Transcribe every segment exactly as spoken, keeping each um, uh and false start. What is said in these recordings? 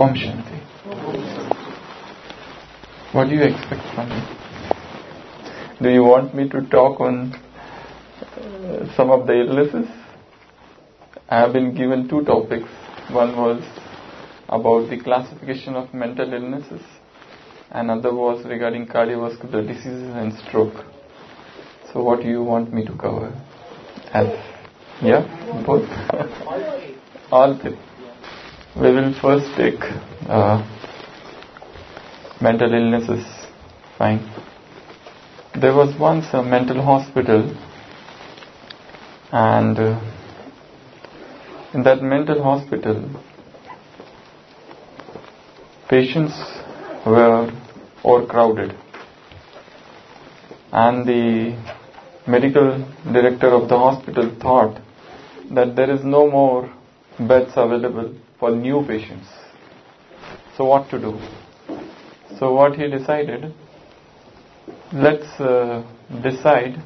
Om Shanti. What do you expect from me? Do you want me to talk on uh, some of the illnesses? I have been given two topics. One was about the classification of mental illnesses, and another was regarding cardiovascular diseases and stroke. So what do you want me to cover? As, yeah, both? All three. We will first take uh, mental illnesses. Fine. There was once a mental hospital, and uh, in that mental hospital, patients were overcrowded, and the medical director of the hospital thought that there is no more beds available for new patients. So what to do? So what he decided, let's uh, decide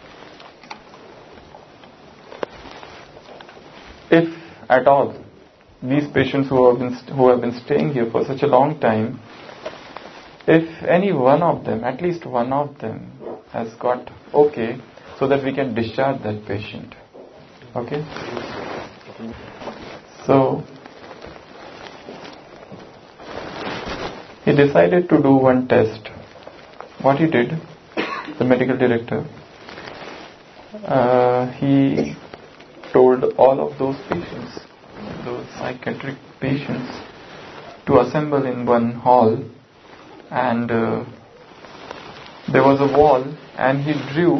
if at all these patients who have been st- who have been staying here for such a long time, if any one of them, at least one of them, has got okay, so that we can discharge that patient. Okay? So he decided to do one test. What he did, the medical director, uh, he told all of those patients, those psychiatric patients, to assemble in one hall, and uh, there was a wall, and he drew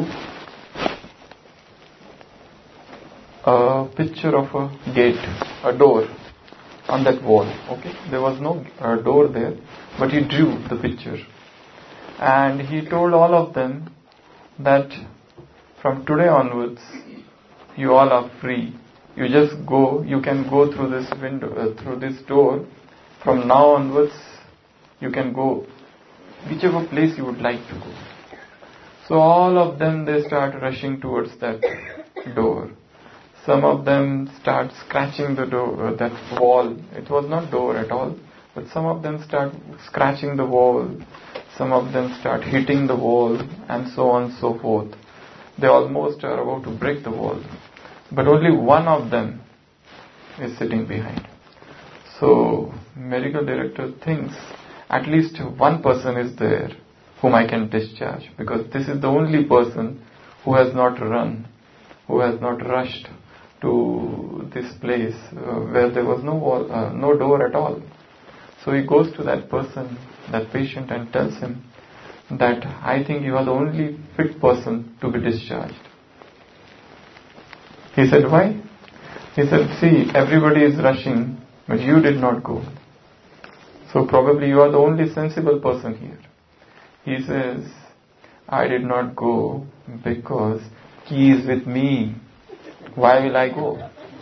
a picture of a gate, a door on that wall. Okay, there was no uh, door there, but he drew the picture, and he told all of them that from today onwards you all are free. You just go, you can go through this window, uh, through this door. From now onwards you can go whichever place you would like to go. So all of them, they start rushing towards that door. Some of them start scratching the door, uh, that wall. It was not door at all, but some of them start scratching the wall. Some of them start hitting the wall, and so on and so forth. They almost are about to break the wall, but only one of them is sitting behind. So medical director thinks at least one person is there whom I can discharge, because this is the only person who has not run, who has not rushed to this place uh, where there was no wall, uh, no door at all. So he goes to that person, that patient, and tells him that I think you are the only fit person to be discharged. He said, why? He said, see, everybody is rushing, but you did not go. So probably you are the only sensible person here. He says, I did not go because key is with me. Why will I go?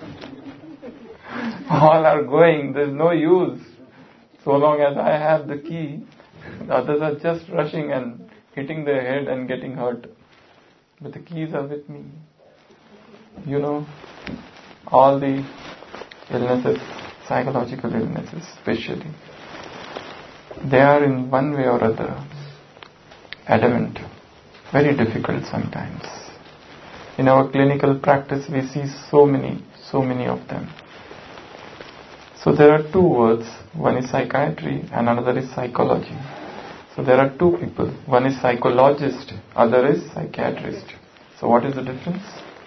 All are going, there is no use. So long as I have the key, the others are just rushing and hitting their head and getting hurt. But the keys are with me. You know, all the illnesses, psychological illnesses especially, they are in one way or other adamant, very difficult sometimes. In our clinical practice we see so many, so many of them. So there are two words, one is psychiatry and another is psychology. So there are two people, one is psychologist, other is psychiatrist. So what is the difference?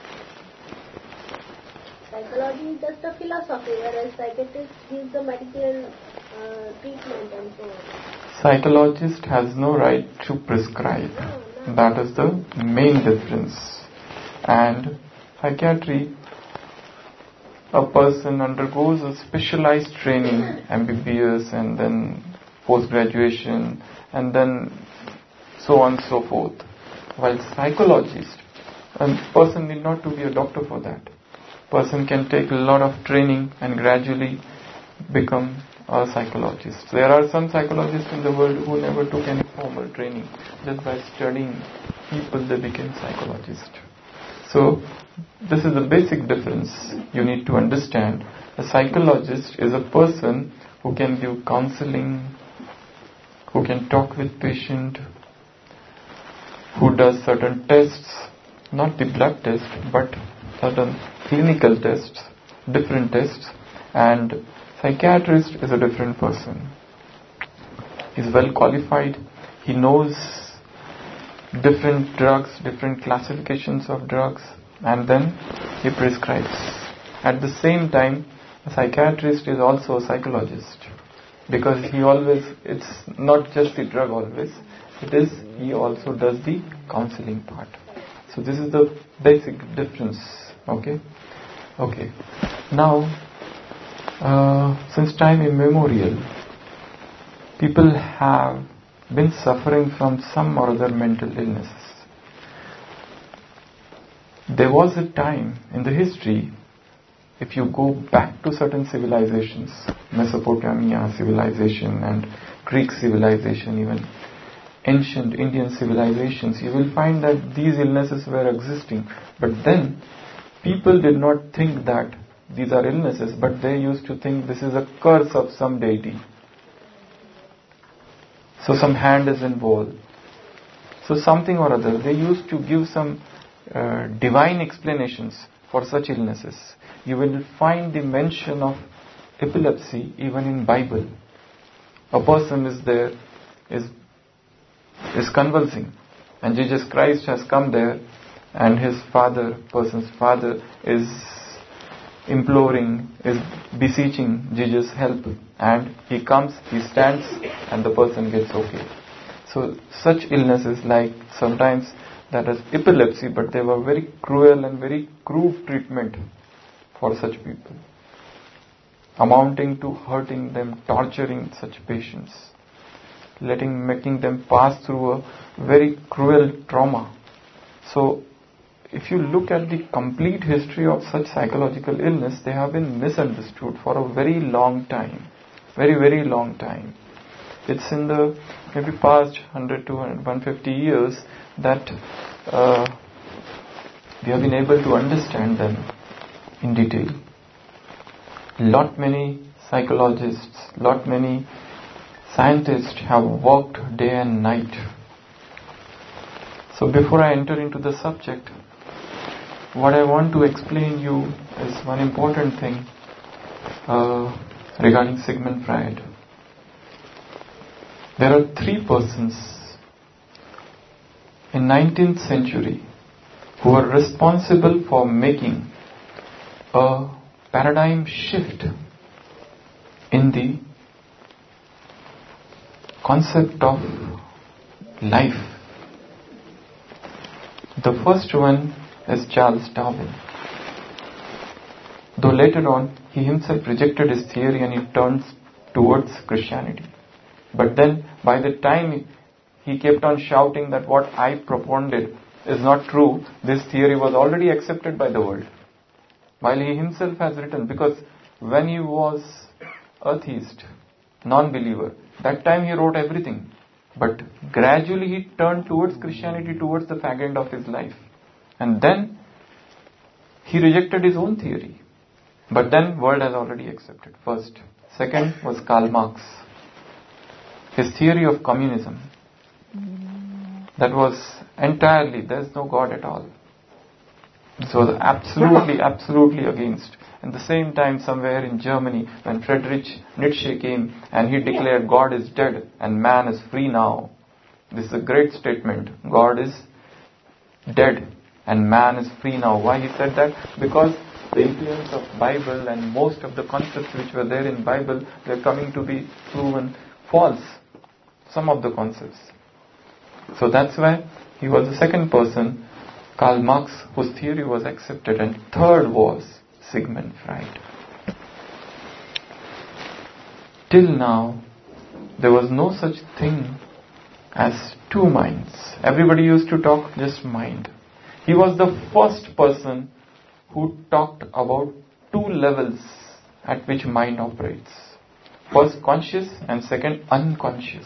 Psychology is just a philosophy, whereas psychiatrist gives the medical uh, treatment and so on. Psychologist has no right to prescribe. No, no. That is the main difference. And psychiatry, a person undergoes a specialized training, M B B S and then post-graduation and then so on and so forth. While psychologist, a person need not to be a doctor for that. Person can take a lot of training and gradually become a psychologist. There are some psychologists in the world who never took any formal training. Just by studying people they became psychologists. So this is the basic difference you need to understand. A psychologist is a person who can give counseling, who can talk with patient, who does certain tests, not the blood test, but certain clinical tests, different tests, and psychiatrist is a different person. He's well qualified, he knows different drugs, different classifications of drugs, and then he prescribes. At the same time, a psychiatrist is also a psychologist, because he always, it's not just the drug always, it is, he also does the counseling part. So this is the basic difference. Okay? Okay. Now, uh, since time immemorial, people have been suffering from some or other mental illnesses. There was a time in the history, if you go back to certain civilizations, Mesopotamia civilization and Greek civilization, even ancient Indian civilizations, you will find that these illnesses were existing. But then, people did not think that these are illnesses, but they used to think this is a curse of some deity. So some hand is involved. So something or other. They used to give some uh, divine explanations for such illnesses. You will find the mention of epilepsy even in Bible. A person is there, is is convulsing, and Jesus Christ has come there, and his father, person's father, is imploring, is beseeching Jesus' help, and he comes, he stands, and the person gets okay. So such illnesses, like sometimes that is epilepsy, but they were very cruel and very crude treatment for such people, amounting to hurting them, torturing such patients, letting, making them pass through a very cruel trauma. So if you look at the complete history of such psychological illness, they have been misunderstood for a very long time. Very, very long time. It's in the maybe past one hundred to one hundred fifty years that uh, we have been able to understand them in detail. Lot many psychologists, lot many scientists have worked day and night. So before I enter into the subject, what I want to explain you is one important thing uh, regarding Sigmund Freud. There are three persons in nineteenth century who were responsible for making a paradigm shift in the concept of life. The first one is Charles Darwin. Though later on he himself rejected his theory and he turned towards Christianity. But then by the time he kept on shouting that what I propounded is not true, this theory was already accepted by the world. While he himself has written, because when he was atheist, non-believer, that time he wrote everything. But gradually he turned towards Christianity, towards the fag end of his life. And then he rejected his own theory. But then world has already accepted. First. Second was Karl Marx. His theory of communism. That was entirely, there is no God at all. This was absolutely, absolutely against. At the same time, somewhere in Germany, when Friedrich Nietzsche came and he declared God is dead and man is free now. This is a great statement. God is dead and man is free now. Why he said that? Because the influence of Bible and most of the concepts which were there in Bible, they're coming to be proven false. Some of the concepts. So that's why he was the second person, Karl Marx, whose theory was accepted. And third was Sigmund Freud. Till now, there was no such thing as two minds. Everybody used to talk just mind. He was the first person who talked about two levels at which mind operates. First conscious and second unconscious.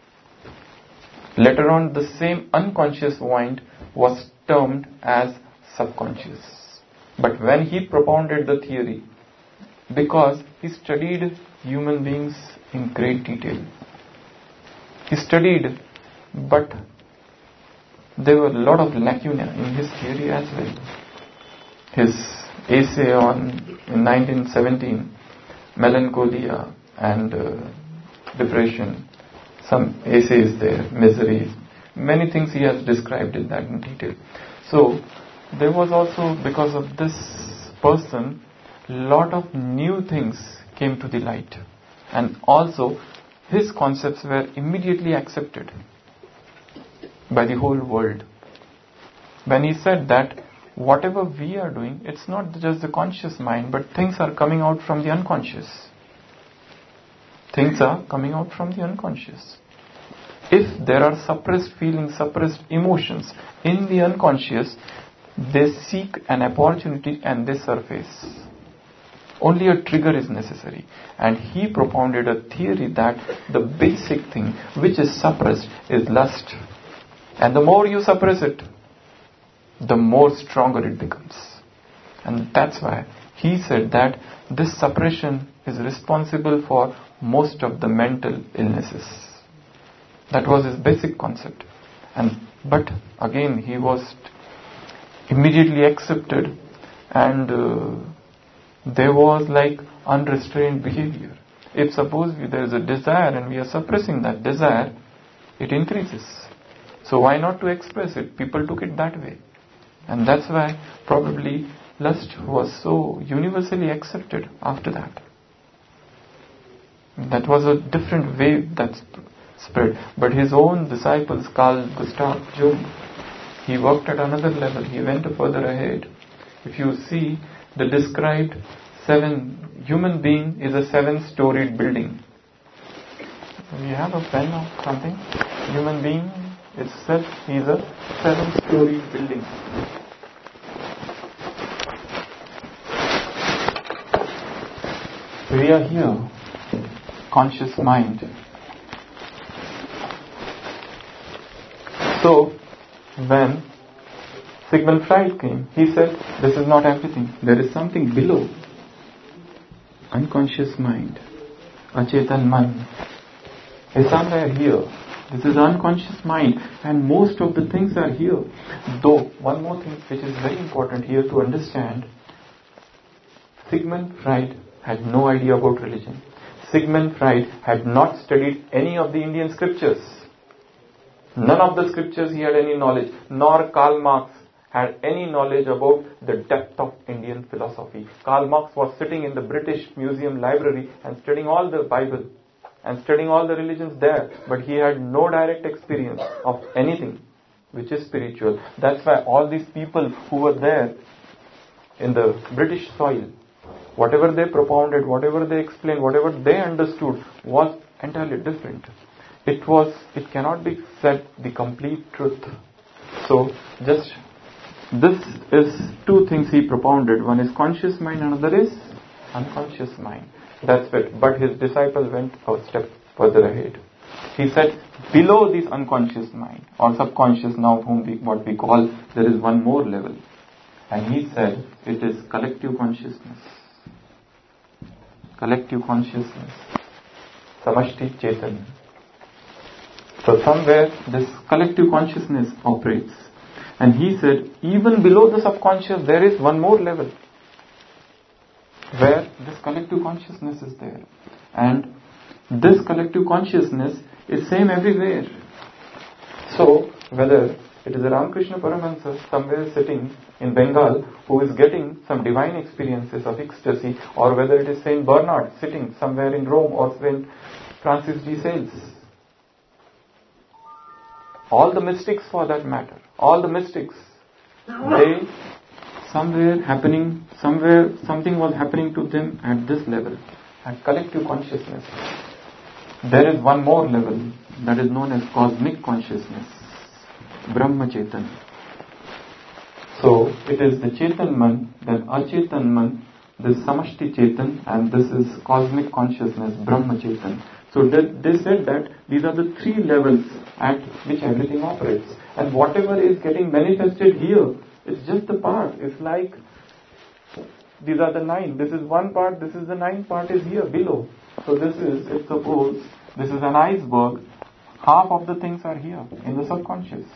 Later on, the same unconscious mind was termed as subconscious. But when he propounded the theory, because he studied human beings in great detail, he studied, but there were a lot of lacuna in his theory as well. His essay on, in nineteen seventeen, melancholia and uh, depression, some essays there, miseries, many things he has described in that in detail. So there was also, because of this person, lot of new things came to the light, and also his concepts were immediately accepted by the whole world. When he said that whatever we are doing, it's not just the conscious mind, but things are coming out from the unconscious. Things are coming out from the unconscious. If there are suppressed feelings, suppressed emotions in the unconscious, they seek an opportunity and they surface. Only a trigger is necessary. And he propounded a theory that the basic thing which is suppressed is lust. And the more you suppress it, the more stronger it becomes. And that's why he said that this suppression is responsible for most of the mental illnesses. That was his basic concept. And but again, he was immediately accepted, and uh, there was like unrestrained behavior. If suppose there is a desire and we are suppressing that desire, it increases. So why not to express it? People took it that way. And that's why probably lust was so universally accepted after that. That was a different wave that spread. But his own disciples, Carl Gustav Jung, he worked at another level. He went further ahead. If you see, the described seven, human being is a seven-storied building. We have a pen or something. Human being itself is a seven-storied building. We are here, conscious mind. So, when Sigmund Freud came, he said, this is not everything. There is something below. Unconscious mind, Achetan man, is somewhere here. This is unconscious mind, and most of the things are here. Though, one more thing which is very important here to understand, Sigmund Freud had no idea about religion. Sigmund Freud had not studied any of the Indian scriptures. None of the scriptures he had any knowledge, nor Karl Marx had any knowledge about the depth of Indian philosophy. Karl Marx was sitting in the British Museum library and studying all the Bible and studying all the religions there, but he had no direct experience of anything which is spiritual. That's why all these people who were there in the British soil, whatever they propounded, whatever they explained, whatever they understood was entirely different. It was, it cannot be said the complete truth. So, just, this is two things he propounded. One is conscious mind, another is unconscious mind. That's it. But his disciple went a step further ahead. He said, below this unconscious mind, or subconscious now, whom we, what we call, there is one more level. And he said, it is collective consciousness. Collective consciousness. Samashti Chetan. So somewhere this collective consciousness operates. And he said, even below the subconscious there is one more level where this collective consciousness is there. And this collective consciousness is same everywhere. So whether it is a Ramakrishna Paramahansa somewhere sitting in Bengal who is getting some divine experiences of ecstasy, or whether it is Saint Bernard sitting somewhere in Rome, or Saint Francis de Sales. All the mystics for that matter, all the mystics, they somewhere happening, somewhere something was happening to them at this level, at collective consciousness. There is one more level that is known as cosmic consciousness, Brahma Chetan. So it is the Chetan Man, then Achetan Man, this Samashti Chetan, and this is cosmic consciousness, Brahma Chetan. So they said that these are the three levels at which everything operates. And whatever is getting manifested here It's just the part. It's like, these are the nine. This is one part, this is the nine part is here below. So this is, if suppose, this is an iceberg, half of the things are here in the subconscious.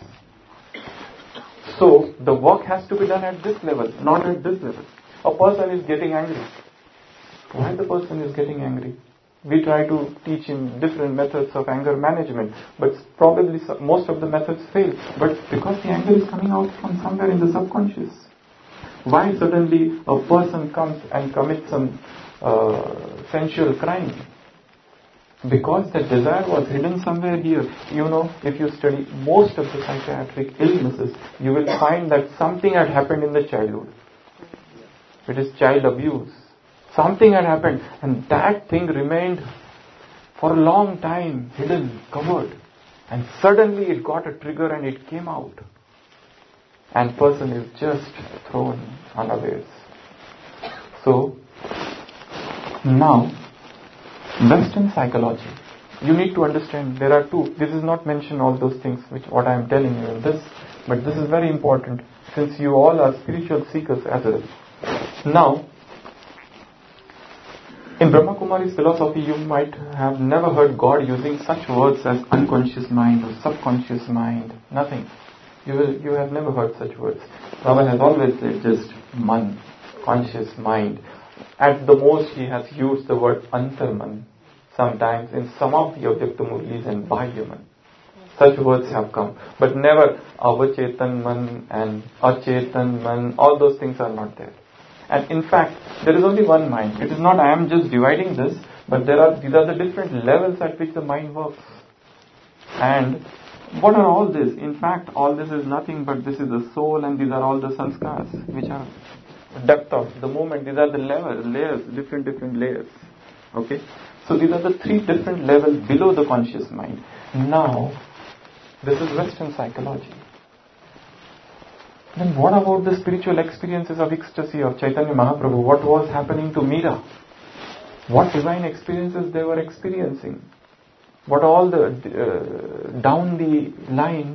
So the work has to be done at this level, not at this level. A person is getting angry. Why the person is getting angry? We try to teach him different methods of anger management, but probably most of the methods fail. But because the anger is coming out from somewhere in the subconscious. Why suddenly a person comes and commits some uh, sensual crime? Because the desire was hidden somewhere here. You know, if you study most of the psychiatric illnesses, you will find that something had happened in the childhood. It is child abuse. Something had happened, and that thing remained for a long time hidden, covered. And suddenly it got a trigger and it came out. And person is just thrown unawares. So, now, Western psychology. You need to understand, there are two. This is not mentioned all those things, which what I am telling you in this. But this is very important, since you all are spiritual seekers as well. Now, in Brahma Kumari's philosophy, you might have never heard God using such words as unconscious mind or subconscious mind. Nothing. You will, you have never heard such words. Baba has always said just man, conscious mind. At the most, he has used the word antarman sometimes in some of the Avyaktamurlis and Bahyaman. Such words have come, but never avachetan man and achetan man. All those things are not there. And in fact, there is only one mind. It is not I am just dividing this, but there are these are the different levels at which the mind works. And what are all this? In fact, all this is nothing but this is the soul, and these are all the sanskars, which are depth of the moment. These are the levels, layers, different different layers. Okay, so these are the three different levels below the conscious mind. Now, this is Western psychology. Then what about the spiritual experiences of ecstasy of Chaitanya Mahaprabhu? What was happening to Meera? What divine experiences they were experiencing? What all the uh, down the line,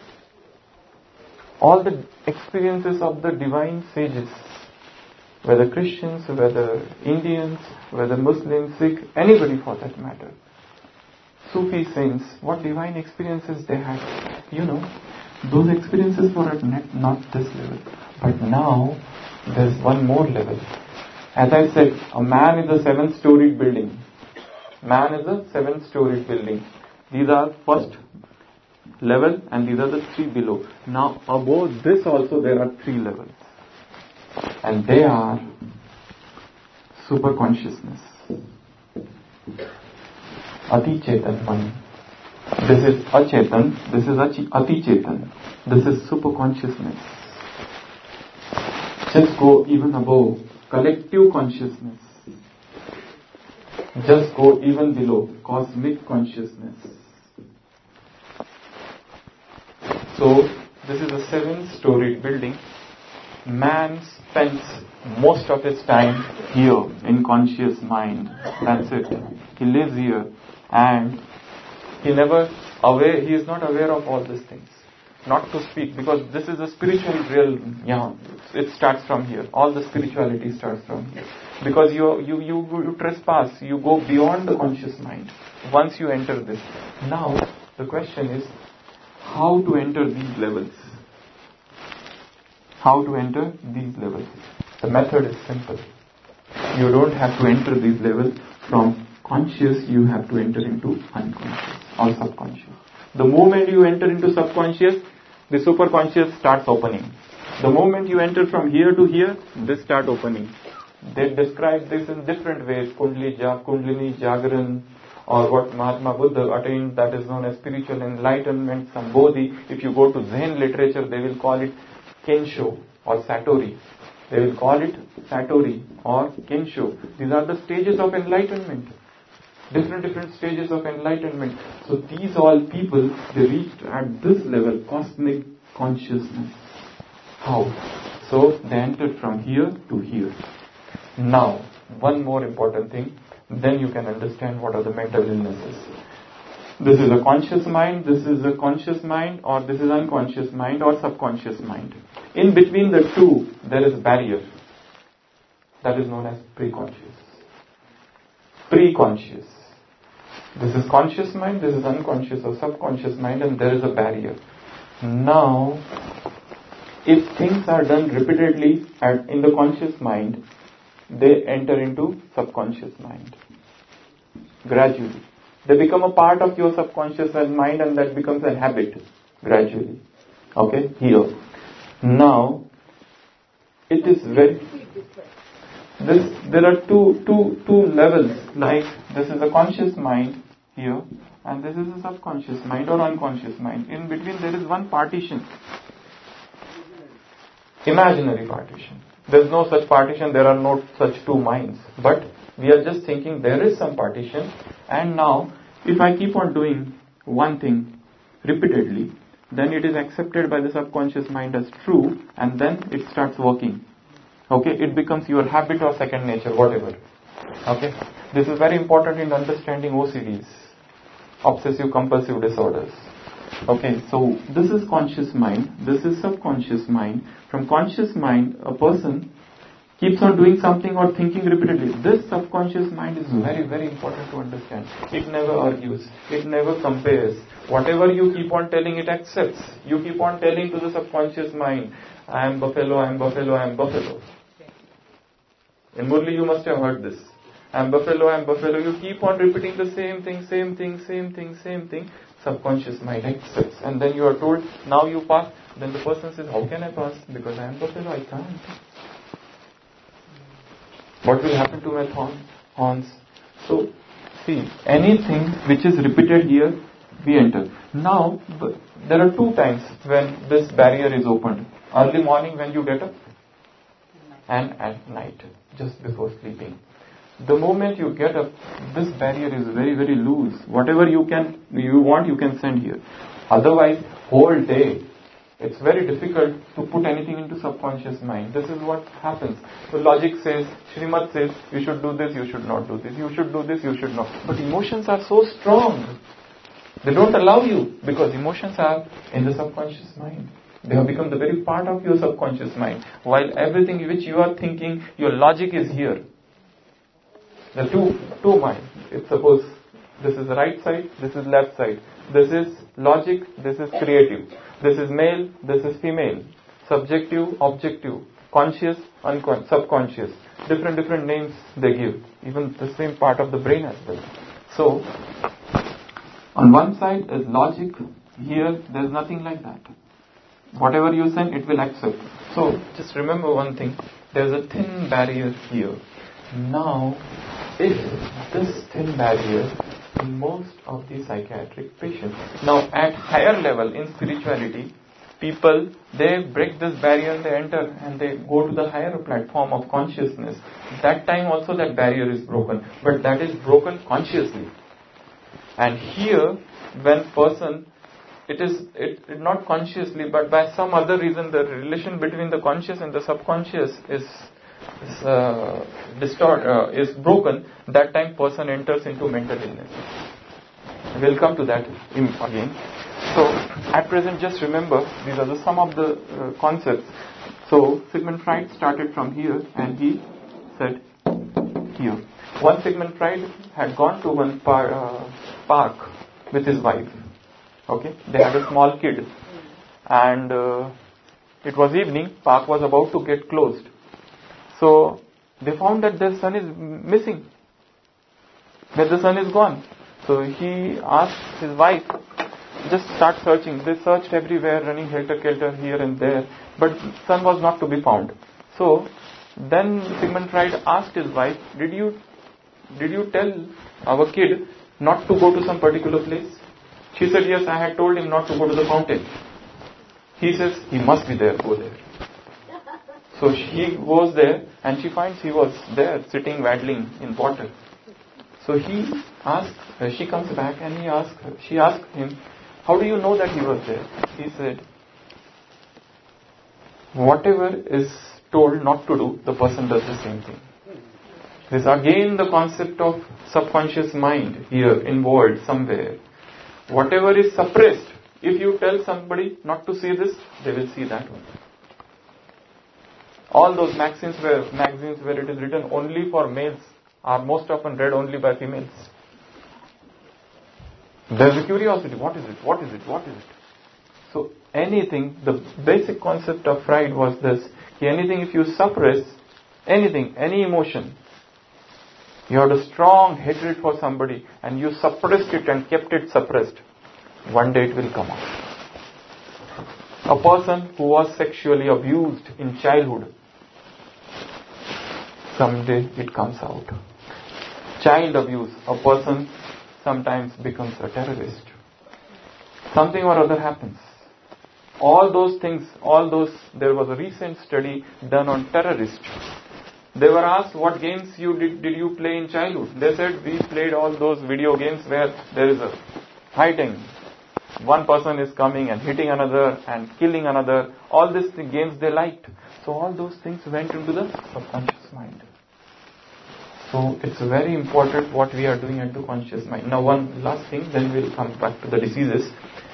all the experiences of the divine sages, whether Christians, whether Indians, whether Muslims, Sikh, anybody for that matter, Sufi saints, what divine experiences they had. You know, those experiences were at not this level. But now, there's one more level. As I said, a man is a seven-storied building. Man is a seven-storied building. These are first level and these are the three below. Now, above this also there are three levels. And they are super consciousness. Ati Chetan Man. This is Achetan, this is Ati Chetan, this is super consciousness. Just go even above, collective consciousness. Just go even below, cosmic consciousness. So, this is a seven-storied building. Man spends most of his time here in conscious mind. That's it. He lives here and he never aware, he is not aware of all these things. Not to speak, because this is a spiritual realm. Yeah, it starts from here. All the spirituality starts from here. Because you, you, you, you trespass, you go beyond the conscious mind. Once you enter this. Now, the question is, how to enter these levels? How to enter these levels? The method is simple. You don't have to enter these levels from conscious, you have to enter into unconscious or subconscious. The moment you enter into subconscious, the superconscious starts opening. The moment you enter from here to here, they start opening. They describe this in different ways. Kundli, ja, Kundlini, Jagran, or what Mahatma Buddha attained, that is known as spiritual enlightenment, Sambodhi. If you go to Zen literature, they will call it Kensho or Satori. They will call it Satori or Kensho. These are the stages of enlightenment. Different, different stages of enlightenment. So these all people, they reached at this level, cosmic consciousness. How? So they entered from here to here. Now, one more important thing, then you can understand what are the mental illnesses. this is a conscious mind, this is a conscious mind, or this is unconscious mind or subconscious mind. In between the two, there is a barrier. That is known as preconscious. Preconscious. This is conscious mind, this is unconscious or subconscious mind, and there is a barrier. Now, if things are done repeatedly at, in the conscious mind, they enter into subconscious mind. Gradually. They become a part of your subconscious mind, and that becomes a habit. Gradually. Okay? Here. Now, it is very... This, there are two, two, two levels. Like, this is a conscious mind here, and this is a subconscious mind or unconscious mind. In between there is one partition. Imaginary partition. There is no such partition, there are no such two minds. But we are just thinking there is some partition, and now if I keep on doing one thing repeatedly, then it is accepted by the subconscious mind as true, and then it starts working. Okay, it becomes your habit or second nature, whatever. Okay, this is very important in understanding O C Ds, obsessive compulsive disorders. Okay, so this is conscious mind, this is subconscious mind. From conscious mind, a person keeps on doing something or thinking repeatedly. This subconscious mind is very, very important to understand. It never argues, it never compares. Whatever you keep on telling, it accepts. You keep on telling to the subconscious mind, I am buffalo, I am buffalo, I am buffalo. In Murli you must have heard this. I am buffalo, I am buffalo. You keep on repeating the same thing, same thing, same thing, same thing. Subconscious mind accepts. And then you are told, now you pass. Then the person says, how can I pass? Because I am buffalo, I can't. What will happen to my horns? So, see, anything which is repeated here, we enter. Now, there are two times when this barrier is opened. Early morning when you get up, and at night, just before sleeping. The moment you get up, this barrier is very, very loose. Whatever you can, you want, you can send here. Otherwise, whole day, it's very difficult to put anything into subconscious mind. This is what happens. So logic says, Srimad says, you should do this, you should not do this. You should do this, you should not. But emotions are so strong. They don't allow you, because emotions are in the subconscious mind. They have become the very part of your subconscious mind. While everything which you are thinking, your logic is here. The two, two minds. It's suppose this is the right side, this is left side. This is logic, this is creative. This is male, this is female. Subjective, objective. Conscious, unconscious, subconscious. Different, different names they give. Even the same part of the brain as well. So, on one side is logic. Here, there is nothing like that. Whatever you send, it will accept. So, just remember one thing. There is a thin barrier here. Now, if this thin barrier in most of the psychiatric patients. Now, at higher level in spirituality, people, they break this barrier and they enter and they go to the higher platform of consciousness. That time also that barrier is broken. But that is broken consciously. And here, when person, it is it, it not consciously, but by some other reason, the relation between the conscious and the subconscious is is uh, distort uh, is broken. That time, person enters into mental illness. We'll come to that again. So, at present, just remember these are the some of the uh, concepts. So, Sigmund Freud started from here, and he said here. One Sigmund Freud had gone to one par, uh, park with his wife. Okay, they had a small kid, and uh, it was evening. Park was about to get closed, so they found that their son is missing. That the son is gone. So he asked his wife, just start searching. They searched everywhere, running helter-skelter here and there, but son was not to be found. So then Sigmund Freud asked his wife, did you did you tell our kid not to go to some particular place? She said, yes, I had told him not to go to the fountain. He says, he must be there, go there. So she goes there and she finds he was there sitting waddling in water. So he asked, uh, she comes back and he asked her, she asked him, how do you know that he was there? He said, whatever is told not to do, the person does the same thing. This is again the concept of subconscious mind here involved somewhere. Whatever is suppressed, if you tell somebody not to see this, they will see that one. All those magazines where, magazines where it is written only for males are most often read only by females. There's a curiosity. What is it? What is it? What is it? So anything, the basic concept of Freud was this. Anything if you suppress, anything, any emotion, you had a strong hatred for somebody and you suppressed it and kept it suppressed, one day it will come out. A person who was sexually abused in childhood, someday it comes out. Child abuse, a person sometimes becomes a terrorist. Something or other happens. All those things, all those, there was a recent study done on terrorists. They were asked what games you did, did you play in childhood. They said we played all those video games where there is a fighting. One person is coming and hitting another and killing another. All these games they liked. So all those things went into the subconscious mind. So it's very important what we are doing at the conscious mind. Now one last thing, then we'll come back to the diseases.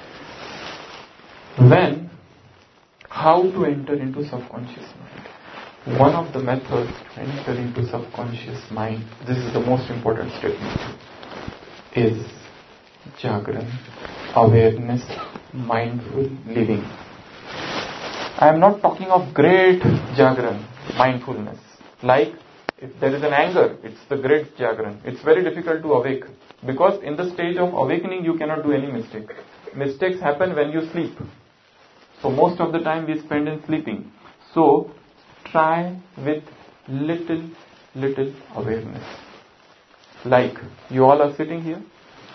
When, how to enter into subconscious mind? One of the methods to enter into subconscious mind, this is the most important statement, is Jagran, awareness, mindful living. I am not talking of great Jagran, mindfulness. Like, if there is an anger, it's the great Jagran. It's very difficult to awake. Because in the stage of awakening, you cannot do any mistake. Mistakes happen when you sleep. So most of the time we spend in sleeping. So, try with little, little awareness. Like, you all are sitting here.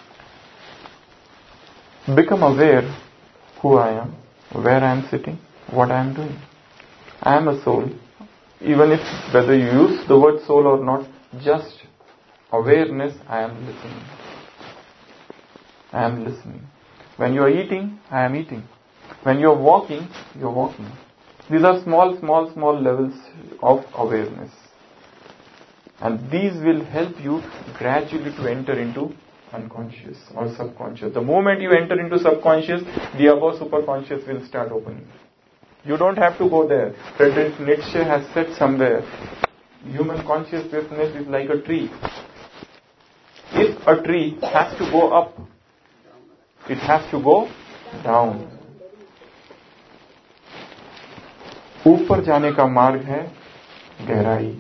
Become aware who I am, where I am sitting, what I am doing. I am a soul. Even if, whether you use the word soul or not, just awareness, I am listening. I am listening. When you are eating, I am eating. When you are walking, you are walking. These are small, small, small levels of awareness. And these will help you gradually to enter into unconscious or subconscious. The moment you enter into subconscious, the above superconscious will start opening. You don't have to go there. Friedrich Nietzsche has said somewhere, human consciousness is like a tree. If a tree has to go up, it has to go down. ऊपर जाने का मार्ग है गहराई.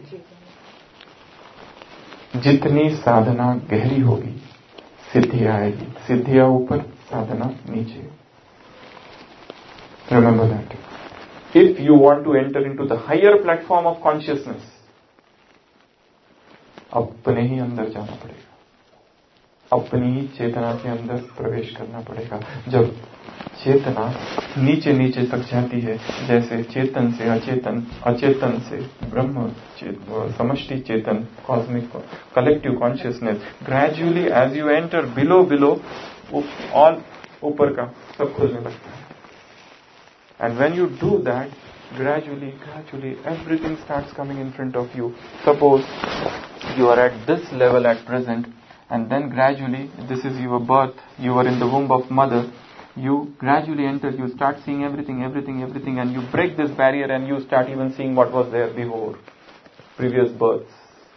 जितनी साधना गहरी होगी, सिद्धि आएगी. सिद्धियां ऊपर, sadhana नीचे. Remember that. If you want to enter into the higher platform of consciousness, अपने ही अंदर जाना पड़ेगा. अपनी ही चेतना के अंदर प्रवेश करना पड़ेगा. जब चेतना नीचे नीचे तक जाती है, जैसे चेतन से अचेतन, अचेतन से ब्रह्म, समष्टि चेतन, cosmic, collective consciousness, gradually as you enter below below, all ऊपर का सब खुलने लगता है. And when you do that, gradually, gradually, everything starts coming in front of you. Suppose you are at this level at present, and then gradually, this is your birth, you are in the womb of mother, you gradually enter, you start seeing everything, everything, everything, and you break this barrier and you start even seeing what was there before, previous births.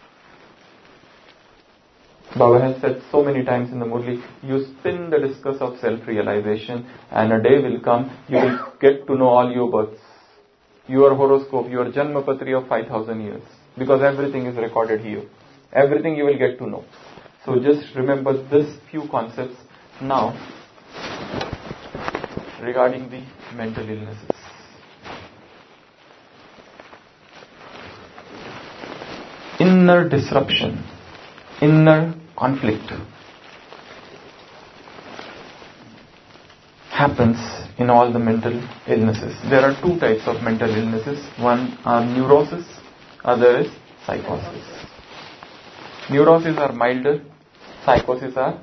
Baba has said so many times in the Murli, you spin the discus of self-realization and a day will come, you will get to know all your births, your horoscope, your Janmapatri of five thousand years, because everything is recorded here. Everything you will get to know. So just remember this few concepts now regarding the mental illnesses. Inner disruption, inner conflict happens in all the mental illnesses. There are two types of mental illnesses. One are neurosis, other is psychosis. Neuroses are milder, psychosis are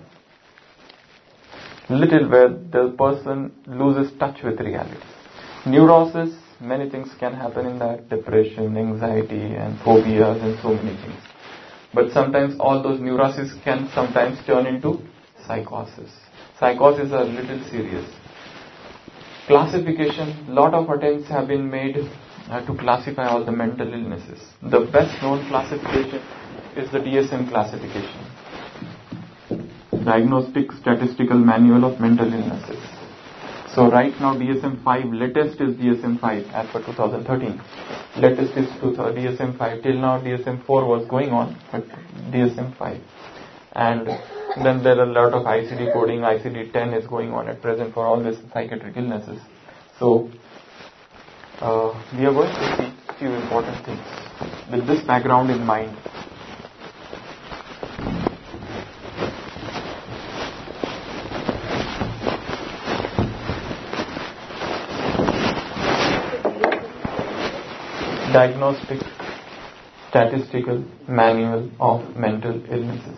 little where the person loses touch with reality. Neurosis, many things can happen in that, depression, anxiety and phobias and so many things. But sometimes all those neuroses can sometimes turn into psychosis. Psychosis are a little serious. Classification, lot of attempts have been made uh, to classify all the mental illnesses. The best known classification is the D S M classification. Diagnostic Statistical Manual of Mental Illnesses. So right now D S M five, latest is D S M five as per two thousand thirteen. Latest is D S M five. Till now D S M four was going on, but D S M five. And then there are a lot of I C D coding. I C D ten is going on at present for all these psychiatric illnesses. So uh, we are going to see few important things with this background in mind. Diagnostic Statistical Manual of Mental Illnesses.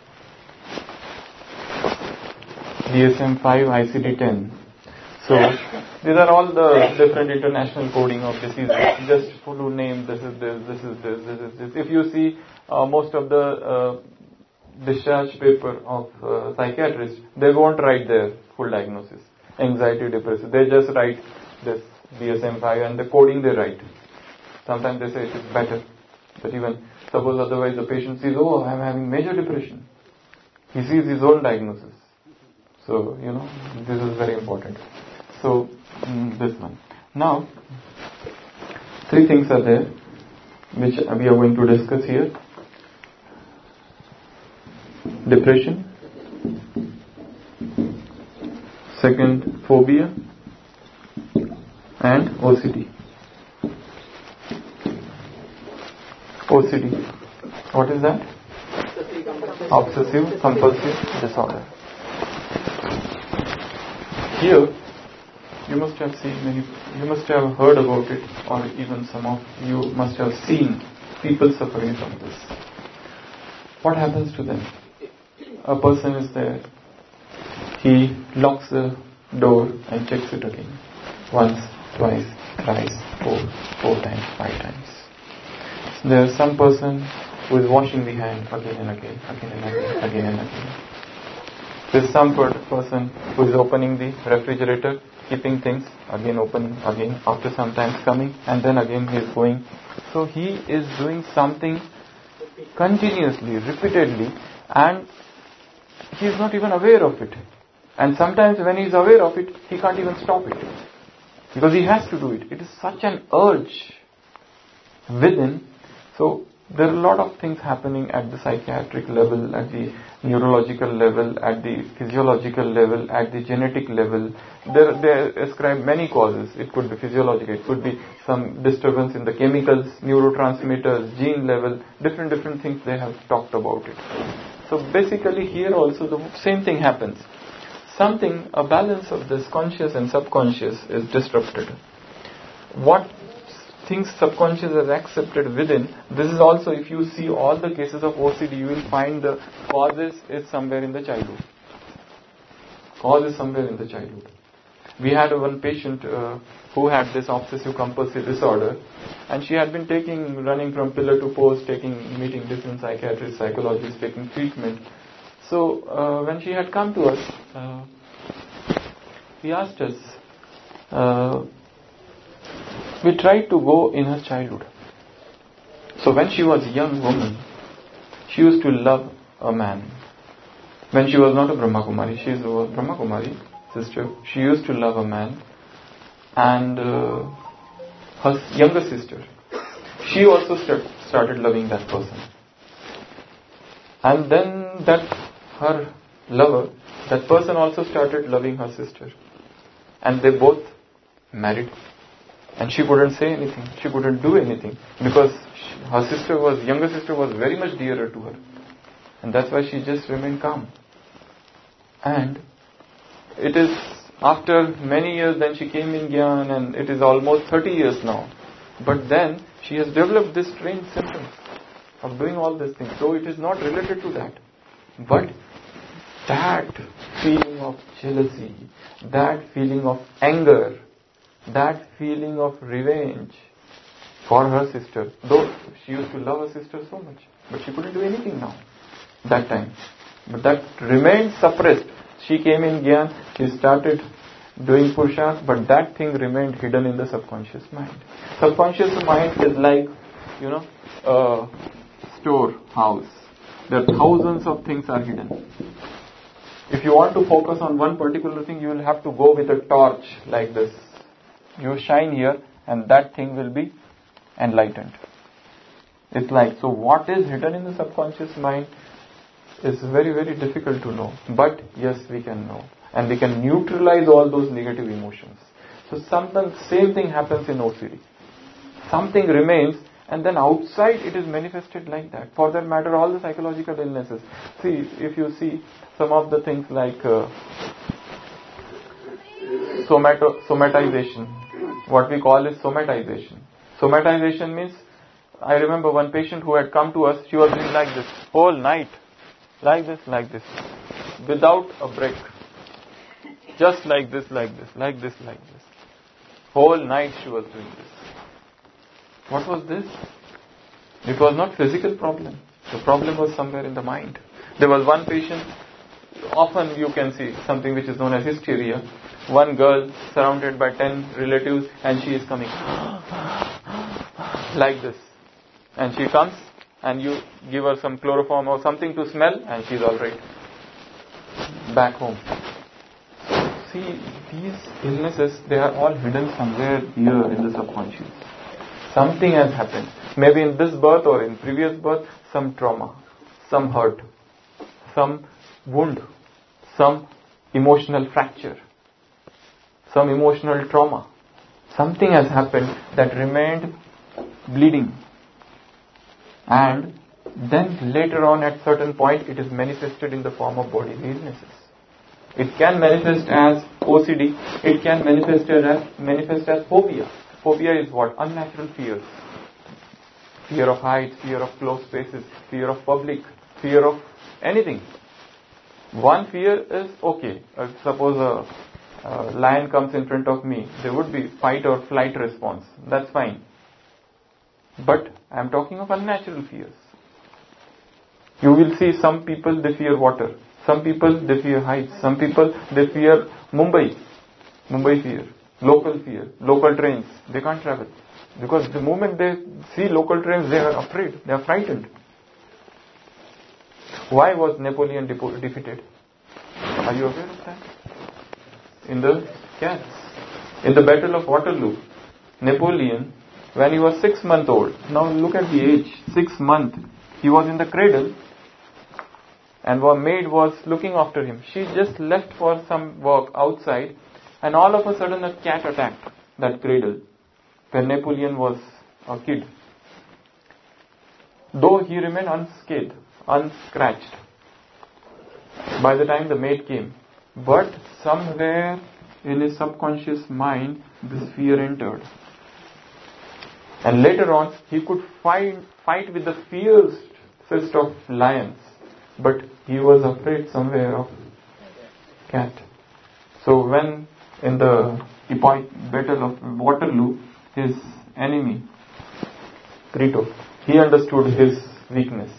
D S M five, I C D ten. So these are all the different international coding of diseases. Just full name, this is this, this is this, this is this. If you see uh, most of the uh, discharge paper of uh, psychiatrists, they won't write their full diagnosis. Anxiety, depression. They just write this D S M five and the coding they write. Sometimes they say it is better. But even suppose otherwise the patient sees, oh, I am having major depression. He sees his own diagnosis. So, you know, this is very important. So, mm, this one. Now, three things are there which we are going to discuss here. Depression. Second, phobia. And O C D. O C D. What is that? Obsessive compulsive disorder. Here, you must have seen many, you must have heard about it, or even some of you must have seen people suffering from this. What happens to them? A person is there, he locks the door and checks it again. Once, twice, thrice, four, four times, five times. There is some person who is washing the hand again and again, again and again, again and again. There is some person who is opening the refrigerator, keeping things, again opening, again, after some time coming, and then again he is going. So he is doing something continuously, repeatedly, and he is not even aware of it. And sometimes when he is aware of it, he can't even stop it. Because he has to do it. It is such an urge within. So there are a lot of things happening at the psychiatric level, at the neurological level, at the physiological level, at the genetic level. There, they ascribe many causes. It could be physiological, it could be some disturbance in the chemicals, neurotransmitters, gene level, different different things they have talked about it. So basically here also the same thing happens. Something, a balance of this conscious and subconscious is disrupted. What things subconscious is accepted within, this is also, if you see all the cases of O C D, you will find the causes is somewhere in the childhood. Cause is somewhere in the childhood. We had one patient uh, who had this obsessive compulsive disorder, and she had been taking, running from pillar to post, taking, meeting different psychiatrists, psychologists, taking treatment. So uh, when she had come to us, uh, he asked us, uh, we tried to go in her childhood. So when she was a young woman, she used to love a man. When she was not a Brahma Kumari, she was a Brahma Kumari sister. She used to love a man. And uh, her younger sister, she also start, started loving that person. And then that her lover, that person also started loving her sister. And they both married. And she couldn't say anything. She couldn't do anything. Because she, her sister was, younger sister was very much dearer to her. And that's why she just remained calm. And it is after many years then she came in Gyan, and it is almost thirty years now. But then she has developed this strange symptoms of doing all these things. So it is not related to that. But that feeling of jealousy, that feeling of anger, that feeling of revenge for her sister, though she used to love her sister so much, but she couldn't do anything now, that time. But that remained suppressed. She came in Gyan, she started doing Purusharth, but that thing remained hidden in the subconscious mind. Subconscious mind is like, you know, a storehouse. There are thousands of things are hidden. If you want to focus on one particular thing, you will have to go with a torch like this. You shine here and that thing will be enlightened. It's like, so what is hidden in the subconscious mind is very, very difficult to know. But yes, we can know. And we can neutralize all those negative emotions. So sometimes same thing happens in O C D. Something remains and then outside it is manifested like that. For that matter, all the psychological illnesses. See, if you see some of the things like uh, somato, somatization, what we call is somatization. Somatization means, I remember one patient who had come to us, she was doing like this, whole night, like this, like this, without a break. Just like this, like this, like this, like this. Whole night she was doing this. What was this? It was not physical problem. The problem was somewhere in the mind. There was one patient, often you can see something which is known as hysteria. One girl surrounded by ten relatives and she is coming like this. And she comes and you give her some chloroform or something to smell and she's alright. Back home. See, these illnesses, they are all hidden somewhere here in the subconscious. Something has happened. Maybe in this birth or in previous birth, some trauma, some hurt, some wound, some emotional fracture, some emotional trauma. Something has happened that remained bleeding. And then later on at certain point, it is manifested in the form of bodily illnesses. It can manifest as O C D. It can manifest as, manifest as phobia. Phobia is what? Unnatural fears. Fear of heights, fear of closed spaces, fear of public, fear of anything. One fear is okay. Uh, suppose a, a lion comes in front of me, there would be fight or flight response. That's fine. But I am talking of unnatural fears. You will see some people, they fear water. Some people, they fear heights. Some people, they fear Mumbai. Mumbai fear. Local fear. Local trains. They can't travel. Because the moment they see local trains, they are afraid. They are frightened. Why was Napoleon depo- defeated? Are you aware of that? In the cats. In the Battle of Waterloo, Napoleon, when he was six months old, now look at the age, six months, he was in the cradle. And one maid was looking after him. She just left for some work outside and all of a sudden a cat attacked that cradle when Napoleon was a kid. Though he remained unscathed, unscratched by the time the maid came. But somewhere in his subconscious mind this fear entered. And later on he could fight, fight with the fiercest of lions. But he was afraid somewhere of cat. So when in the epoch battle of Waterloo, his enemy, Crito, he understood his weakness.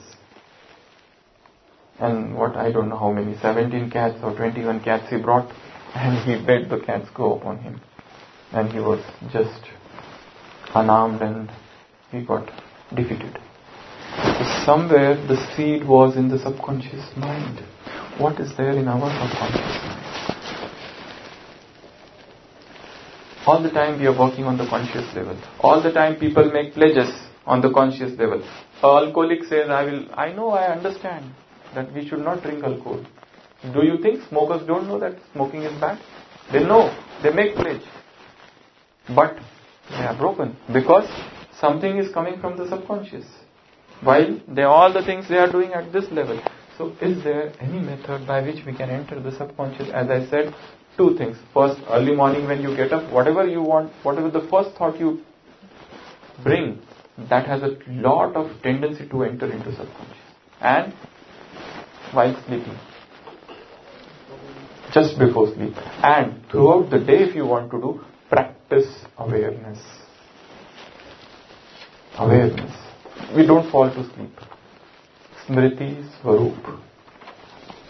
And what, I don't know how many, seventeen cats or twenty-one cats he brought, and he bade the cats go upon him. And he was just unarmed and he got defeated. So somewhere the seed was in the subconscious mind. What is there in our subconscious mind? All the time we are working on the conscious level. All the time people make pledges on the conscious level. An alcoholic says, I will, I know, I understand that we should not drink alcohol. Do you think smokers don't know that smoking is bad? They know. They make pledge. But they are broken because something is coming from the subconscious. While they all the things they are doing at this level. So is there any method by which we can enter the subconscious? As I said, two things. First, early morning when you get up, whatever you want, whatever the first thought you bring, that has a lot of tendency to enter into subconscious. And while sleeping. Just before sleep. And throughout the day if you want to do, practice awareness. Awareness. We don't fall to sleep. Smriti Swarup.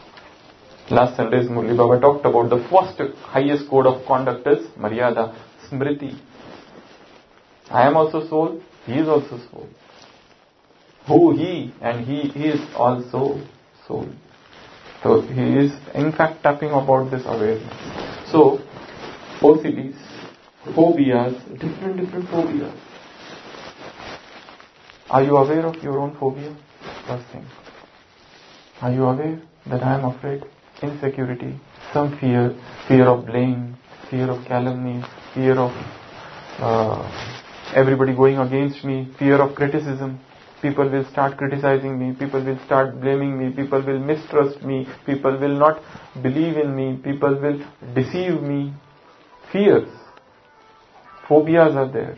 Last Sunday's Murli Baba talked about the first highest code of conduct is Maryada, Smriti. I am also soul, he is also soul. Who he and he is also soul. So he is in fact talking about this awareness. So O C Ds, phobias, different different phobias. Are you aware of your own phobia? First thing. Are you aware that I am afraid? Insecurity, some fear, fear of blame, fear of calumny, fear of uh, everybody going against me, fear of criticism. People will start criticizing me, people will start blaming me, people will mistrust me, people will not believe in me, people will deceive me. Fears, phobias are there.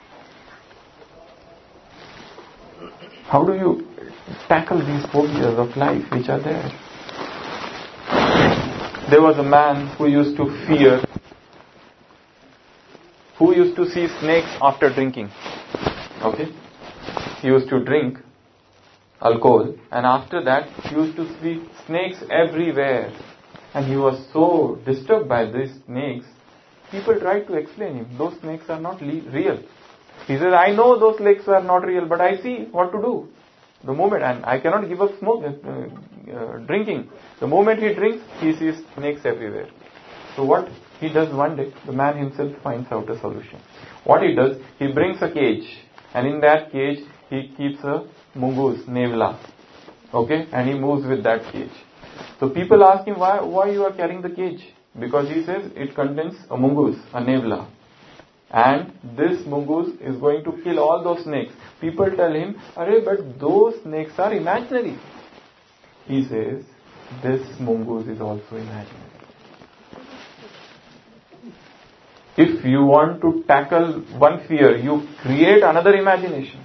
How do you tackle these phobias of life which are there? There was a man who used to fear, who used to see snakes after drinking. Okay? He used to drink alcohol, and after that he used to see snakes everywhere. And he was so disturbed by these snakes. People tried to explain him, those snakes are not le- real. He said, I know those snakes are not real, but I see what to do. The moment, and I cannot give up smoke, uh, uh, drinking. The moment he drinks, he sees snakes everywhere. So what he does one day, the man himself finds out a solution. What he does, he brings a cage, and in that cage, he keeps a mungus, nevla. Okay, and he moves with that cage. So people ask him, why, why you are carrying the cage? Because he says it contains a mungus, a nevla. And this mungus is going to kill all those snakes. People tell him, Arey, but those snakes are imaginary. He says, this mungus is also imaginary. If you want to tackle one fear, you create another imagination.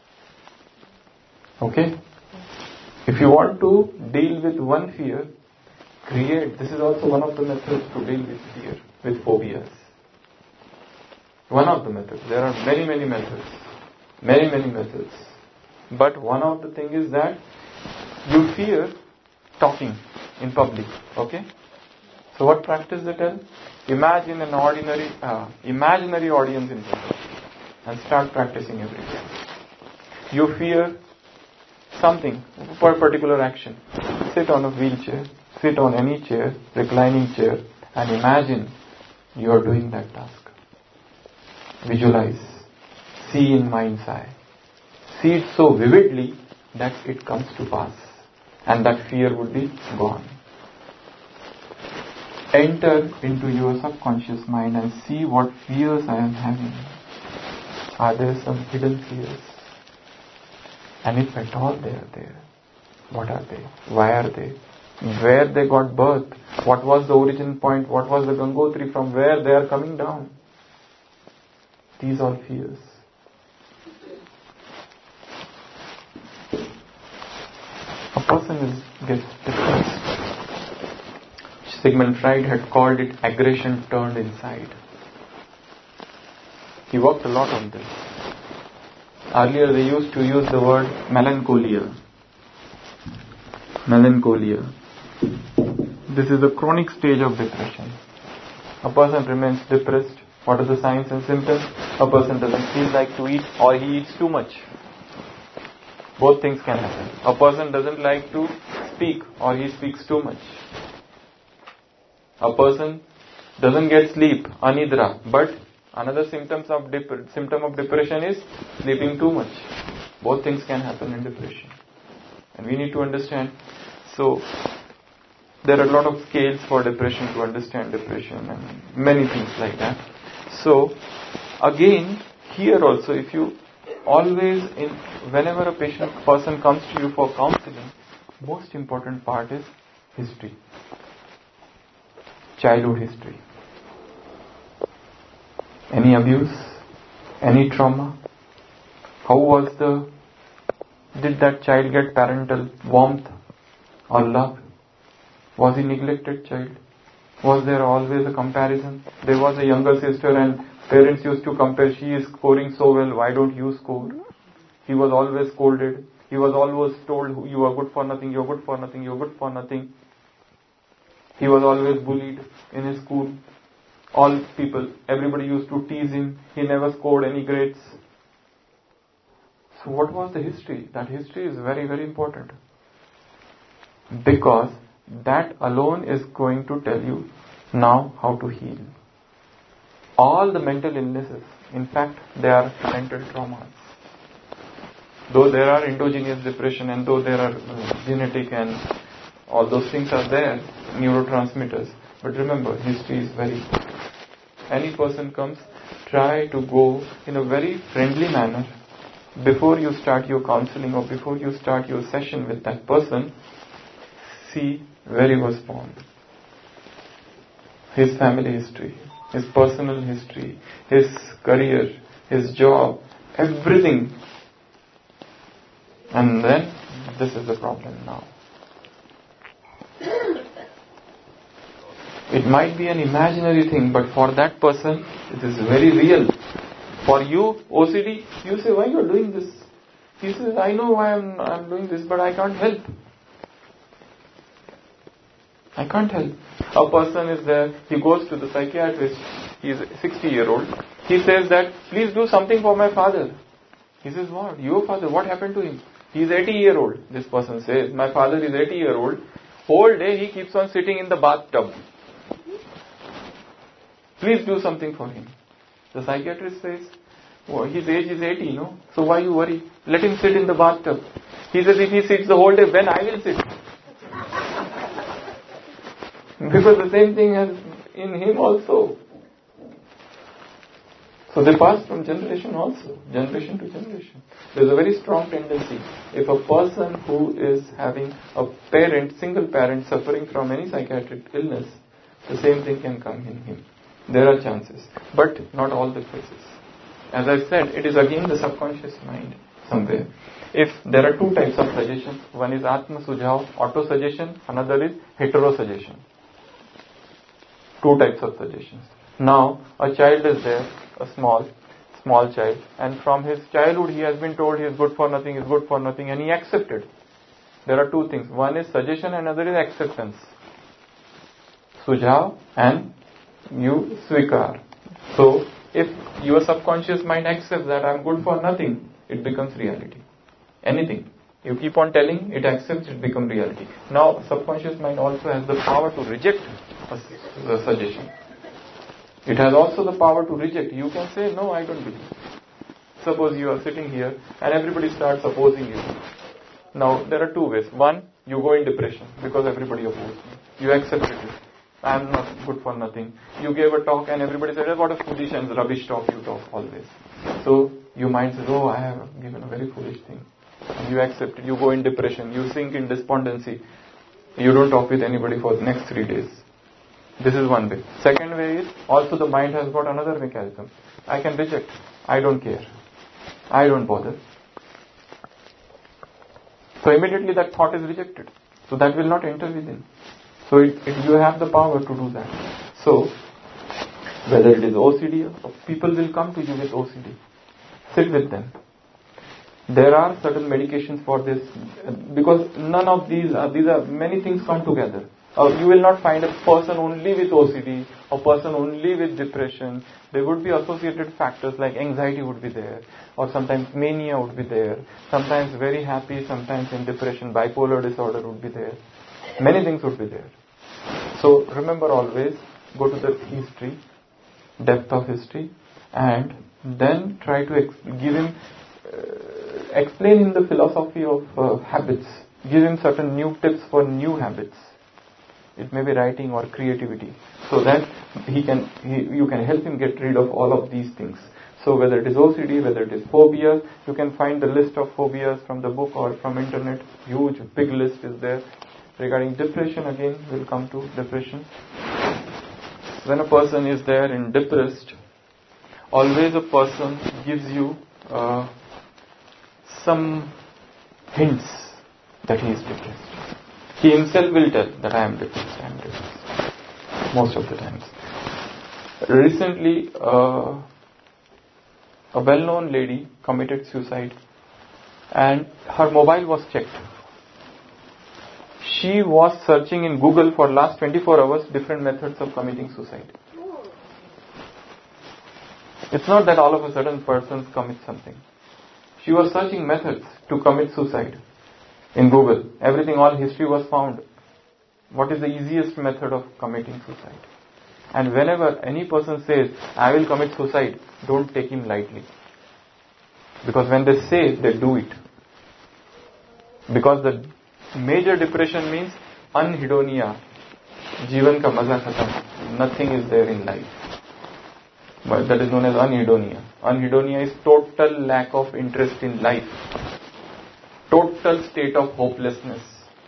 Okay? If you want to deal with one fear, create. This is also one of the methods to deal with fear, with phobias. One of the methods. There are many, many methods. Many, many methods. But one of the things is that you fear talking in public. Okay? So what practice they tell? Imagine an ordinary, uh, imaginary audience in front of you and start practicing every day. You fear something for a particular action. Sit on a wheelchair, sit on any chair, reclining chair, and imagine you are doing that task. Visualize. See in mind's eye. See it so vividly that it comes to pass. And that fear would be gone. Enter into your subconscious mind and see what fears I am having. Are there some hidden fears? And if at all they are there, what are they? Why are they? Where they got birth? What was the origin point? What was the Gangotri? From where they are coming down? These are fears. A person is gets depressed. Sigmund Freud had called it aggression turned inside. He worked a lot on this. Earlier they used to use the word melancholia. Melancholia. This is the chronic stage of depression. A person remains depressed. What are the signs and symptoms? A person doesn't feel like to eat, or he eats too much. Both things can happen. A person doesn't like to speak, or he speaks too much. A person doesn't get sleep, anidra. But another symptoms of dep- symptom of depression is sleeping too much. Both things can happen in depression. And we need to understand. So, there are a lot of scales for depression to understand depression and many things like that. So, again, here also, if you always, in whenever a patient person comes to you for counseling, most important part is history. Childhood history. Any abuse? Any trauma? How was the, did that child get parental warmth or love? Was he neglected child? Was there always a comparison? There was a younger sister and parents used to compare, she is scoring so well, why don't you score? He was always scolded. He was always told, you are good for nothing, you are good for nothing, you are good for nothing. He was always bullied in his school. All people, everybody used to tease him. He never scored any grades. So what was the history? That history is very, very important. Because that alone is going to tell you now how to heal. All the mental illnesses, in fact, they are mental traumas. Though there are endogenous depression and though there are uh, genetic and all those things are there, neurotransmitters. But remember, history is very important. Any person comes, try to go in a very friendly manner. Before you start your counseling or before you start your session with that person, see where he was born. His family history, his personal history, his career, his job, everything. And then, this is the problem now. It might be an imaginary thing, but for that person, it is very real. For you, O C D, you say, why you are doing this? He says, I know why I'm, I'm doing this, but I can't help. I can't help. A person is there, he goes to the psychiatrist, he is a sixty year old. He says that, please do something for my father. He says, what? Your father, what happened to him? He is eighty year old. This person says, my father is eighty year old. Whole day he keeps on sitting in the bathtub. Please do something for him. The psychiatrist says, well, his age is eighty, no? So why you worry? Let him sit in the bathtub. He says, if he sits the whole day, when I will sit? Because the same thing has in him also. So they pass from generation also, generation to generation. There is a very strong tendency. If a person who is having a parent, single parent suffering from any psychiatric illness, the same thing can come in him. There are chances, but not all the cases. As I said, it is again the subconscious mind somewhere. If there are two types of suggestion, one is Atma Sujhav, auto-suggestion, another is hetero-suggestion. Two types of suggestions. Now, a child is there, a small, small child, and from his childhood he has been told he is good for nothing, he is good for nothing, and he accepted. There are two things. One is suggestion and another is acceptance. Sujhav and you svikar. So, if your subconscious mind accepts that I am good for nothing, it becomes reality. Anything. You keep on telling, it accepts, it becomes reality. Now, subconscious mind also has the power to reject the suggestion. It has also the power to reject. You can say, no, I don't believe. Suppose you are sitting here and everybody starts opposing you. Now, there are two ways. One, you go in depression because everybody opposes you. You accepted it. I am not good for nothing. You gave a talk and everybody said, what a foolish and rubbish talk you talk always. So, your mind says, oh, I have given a very foolish thing. And you accept it. You go in depression. You sink in despondency. You don't talk with anybody for the next three days. This is one way. Second way is, also the mind has got another mechanism. I can reject. I don't care. I don't bother. So immediately that thought is rejected. So that will not enter within. So it, it, you have the power to do that. So, whether it is O C D, or people will come to you with O C D. Sit with them. There are certain medications for this, because none of these are, these are, many things come together. Uh, you will not find a person only with O C D, or person only with depression. There would be associated factors like anxiety would be there, or sometimes mania would be there, sometimes very happy, sometimes in depression, bipolar disorder would be there. Many things would be there. So remember always, go to the history, depth of history, and then try to ex- give him, uh, explain him the philosophy of uh, habits. Give him certain new tips for new habits. It may be writing or creativity, so that he can, he, you can help him get rid of all of these things. So whether it is O C D, whether it is phobias, you can find the list of phobias from the book or from internet. Huge, big list is there. Regarding depression, again, we'll come to depression. When a person is there in depressed, always a person gives you uh, some hints that he is depressed. He himself will tell that I am depressed, I am depressed. Most of the times. Recently, uh, a well-known lady committed suicide and her mobile was checked. she was searching in Google for last twenty-four hours different methods of committing suicide. It's not that all of a sudden persons commit something. She was searching methods to commit suicide in Google. Everything, all history was found. What is the easiest method of committing suicide? And whenever any person says, I will commit suicide, don't take him lightly. Because when they say, they do it. Because the major depression means anhedonia. Jeevan ka maza khatam. Nothing is there in life. But that is known as anhedonia. Anhedonia is total lack of interest in life. Total state of hopelessness.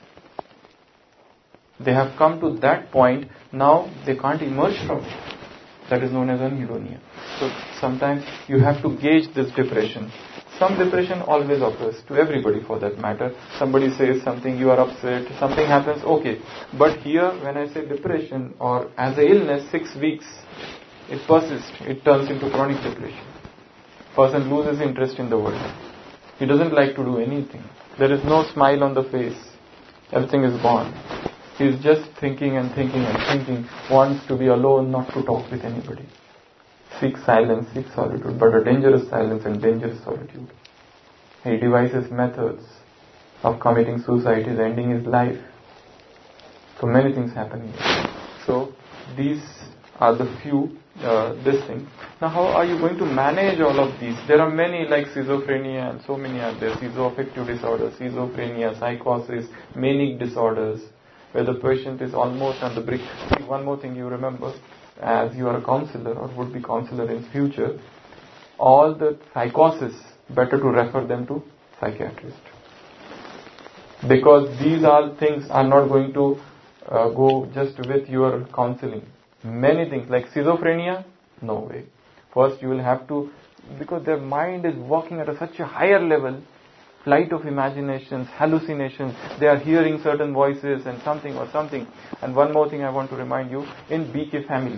They have come to that point, now they can't emerge from it. That is known as anhedonia. So sometimes you have to gauge this depression. Some depression always occurs to everybody for that matter. Somebody says something, you are upset, something happens, okay. But here when I say depression or as an illness, six weeks, it persists, it turns into chronic depression. Person loses interest in the world. He doesn't like to do anything. There is no smile on the face. Everything is gone. He is just thinking and thinking and thinking, wants to be alone, not to talk with anybody. Seek silence, seek solitude, but a dangerous silence and dangerous solitude. He devises methods of committing suicide, is ending his life. So many things happening. So these are the few, uh, this thing. Now how are you going to manage all of these? There are many like schizophrenia and so many are there. Schizoaffective disorder, schizophrenia, psychosis, manic disorders, where the patient is almost on the brink. See, one more thing you remember, as you are a counselor or would be counselor in future, all the psychosis, better to refer them to psychiatrist. Because these all things are not going to uh, go just with your counseling. Many things like schizophrenia, no way. First you will have to, because their mind is working at a such a higher level, flight of imaginations, hallucinations, they are hearing certain voices and something or something. And one more thing I want to remind you, in B K family,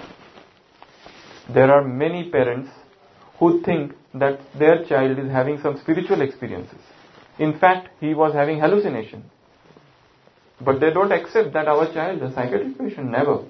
there are many parents who think that their child is having some spiritual experiences. In fact, he was having hallucination. But they don't accept that our child is a psychiatric patient, never.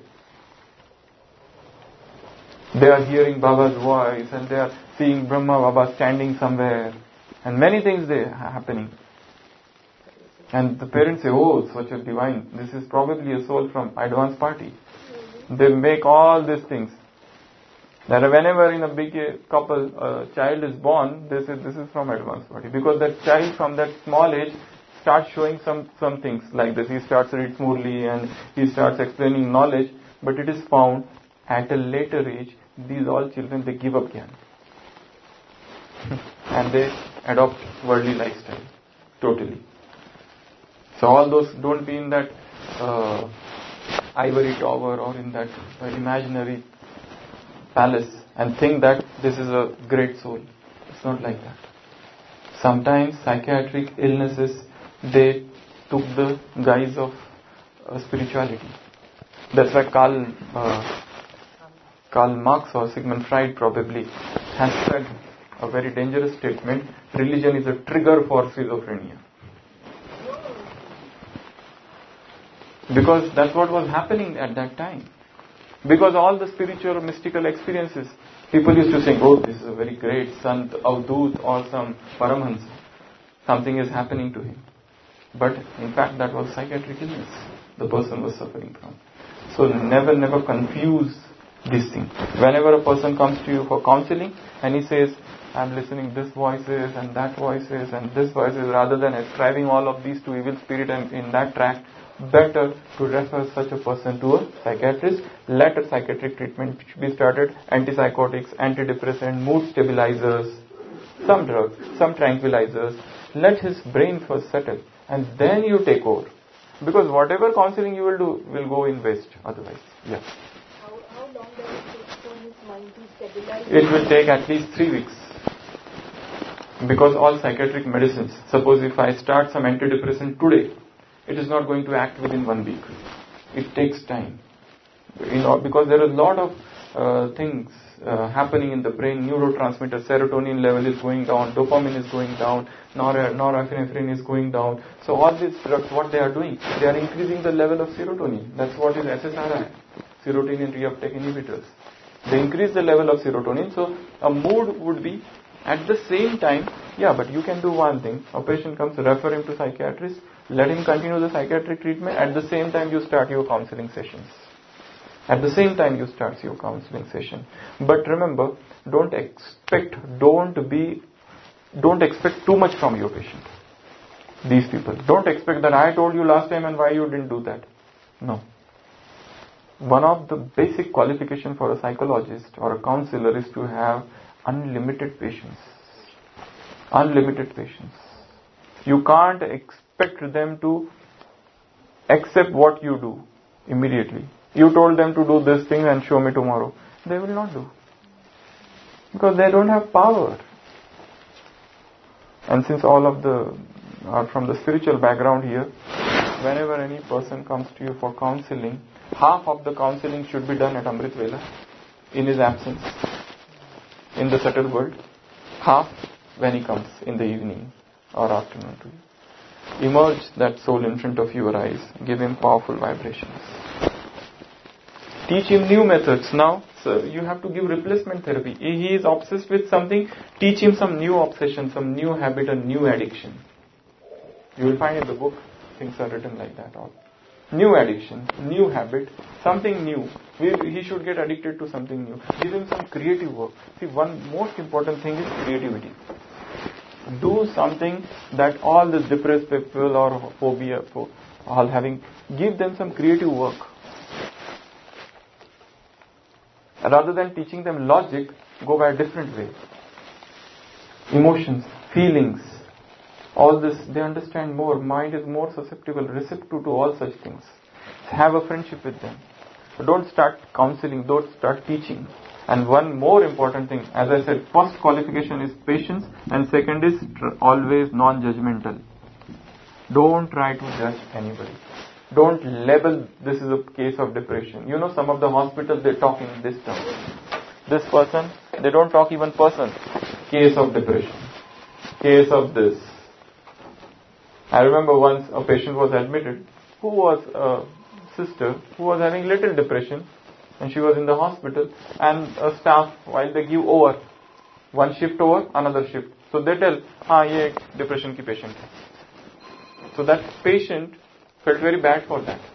They are hearing Baba's voice and they are seeing Brahma Baba standing somewhere. And many things they are happening. And the parents say, oh, such a divine, this is probably a soul from advanced party. They make all these things. That whenever in a big couple, a child is born, they say this is from advanced party. Because that child from that small age starts showing some, some things like this. He starts to read smoothly and he starts explaining knowledge. But it is found at a later age, these all children, they give up Gyan. And they adopt worldly lifestyle. Totally. So all those, don't be in that uh, ivory tower or in that uh, imaginary palace and think that this is a great soul. It's not like that. Sometimes psychiatric illnesses, they took the guise of uh, spirituality. That's why Karl, uh, Karl Marx or Sigmund Freud probably has said a very dangerous statement, religion is a trigger for schizophrenia. Because that's what was happening at that time. Because all the spiritual or mystical experiences, people used to think, oh, this is a very great Sant, Avdut or some Paramahansa. Something is happening to him. But in fact that was psychiatric illness the person was suffering from. So never, never confuse these things. Whenever a person comes to you for counseling and he says, I'm listening this voices and that voices and this voices, rather than ascribing all of these to evil spirit and in that track, better to refer such a person to a psychiatrist. Let a psychiatric treatment be started, antipsychotics, antidepressant, mood stabilizers, some drugs, some tranquilizers. Let his brain first settle and then you take over. Because whatever counseling you will do will go in waste otherwise. Yeah. How, how long does it take for his mind to stabilize? It will take at least three weeks. Because all psychiatric medicines, suppose if I start some antidepressant today, it is not going to act within one week. It takes time. You know, because there is a lot of uh, things uh, happening in the brain. Neurotransmitter, serotonin level is going down, dopamine is going down, nor- norepinephrine is going down. So all these drugs, what they are doing, they are increasing the level of serotonin. That's what is S S R I, serotonin reuptake inhibitors. They increase the level of serotonin. So a mood would be at the same time, yeah, but you can do one thing. A patient comes, refer him to psychiatrist, let him continue the psychiatric treatment. At the same time, you start your counseling sessions. At the same time, you start your counseling session. But remember, don't expect, don't be, don't expect too much from your patient. These people. Don't expect that I told you last time and why you didn't do that. No. One of the basic qualifications for a psychologist or a counselor is to have unlimited patience. Unlimited patience. You can't expect them to accept what you do immediately. You told them to do this thing and show me tomorrow. They will not do. Because they don't have power. And since all of the are from the spiritual background here, whenever any person comes to you for counseling, half of the counseling should be done at Amrit Vela, in his absence, in the subtle world. Half when he comes in the evening or afternoon to you. Immerse that soul in front of your eyes. Give him powerful vibrations. Teach him new methods. Now, so you have to give replacement therapy. He is obsessed with something. Teach him some new obsession, some new habit, a new addiction. You will find in the book, things are written like that. All new addiction, new habit, something new. He should get addicted to something new. Give him some creative work. See, one most important thing is creativity. Do something that all the depressed people or phobia, all having, give them some creative work. Rather than teaching them logic, go by a different way. Emotions, feelings, all this, they understand more. Mind is more susceptible, receptive to all such things. Have a friendship with them. Don't start counseling, don't start teaching. And one more important thing, as I said, first qualification is patience, and second is tr- always non-judgmental. Don't try to judge anybody. Don't label this is a case of depression. You know, some of the hospitals, they talk in this term. This person, they don't talk even person. Case of depression. Case of this. I remember once a patient was admitted who was a sister who was having little depression, and she was in the hospital, and a staff, while they give over, one shift over, another shift. So they tell, ah, ye depression ki patient hai. So that patient felt very bad for that.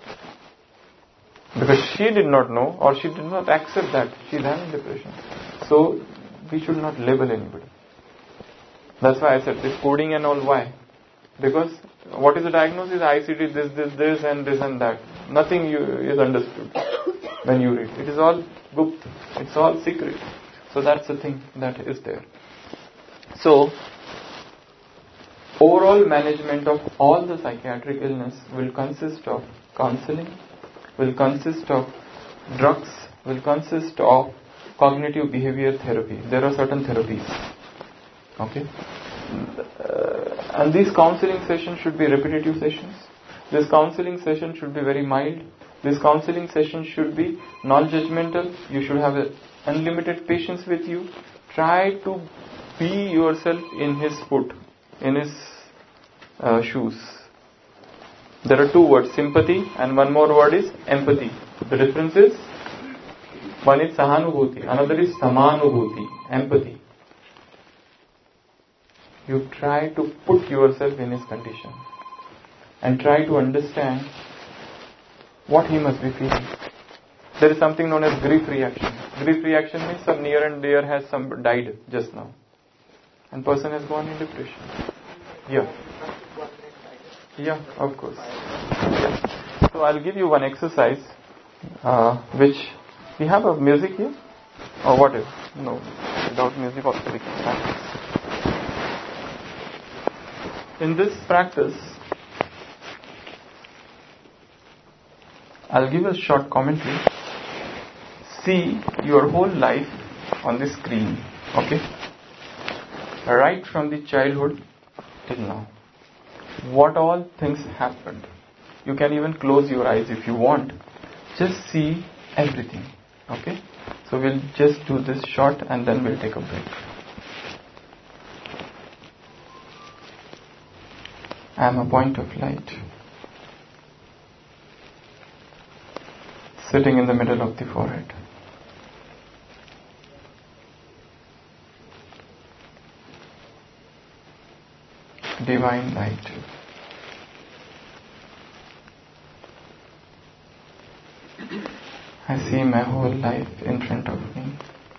Because she did not know, or she did not accept that she is having depression. So we should not label anybody. That's why I said this coding and all. Why? Because what is the diagnosis? I C D, this, this, this, and this and that. Nothing you, is understood when you read. It is all gupt. It's all secret. So that's the thing that is there. So, overall management of all the psychiatric illness will consist of counseling, will consist of drugs, will consist of cognitive behavior therapy. There are certain therapies. Okay? Uh, and these counseling sessions should be repetitive sessions. This counseling session should be very mild. This counseling session should be non-judgmental. You should have a unlimited patience with you. Try to be yourself in his foot, in his uh, shoes. There are two words, sympathy, and one more word is empathy. The difference is, one is sahanubhuti, another is samanubhuti, empathy. You try to put yourself in his condition and try to understand what he must be feeling. There is something known as grief reaction. Grief reaction means some near and dear has some died just now, and person has gone in depression. Yeah. Yeah, of course. Yeah. So I'll give you one exercise, uh, which we have a music here, or what is? No, without music also we can practice. In this practice, I'll give a short commentary. See your whole life on the screen, okay? Right from the childhood till now. What all things happened. You can even close your eyes if you want. Just see everything, okay? So we'll just do this short and then we'll take a break. I am a point of light, sitting in the middle of the forehead. Divine light. I see my whole life in front of me.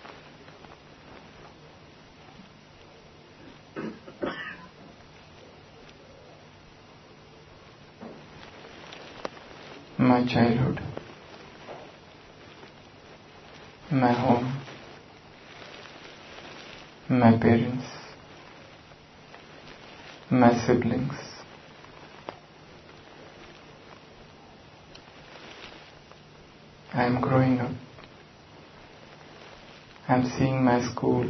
My childhood, my home, my parents, my siblings, I am growing up. I am seeing my school,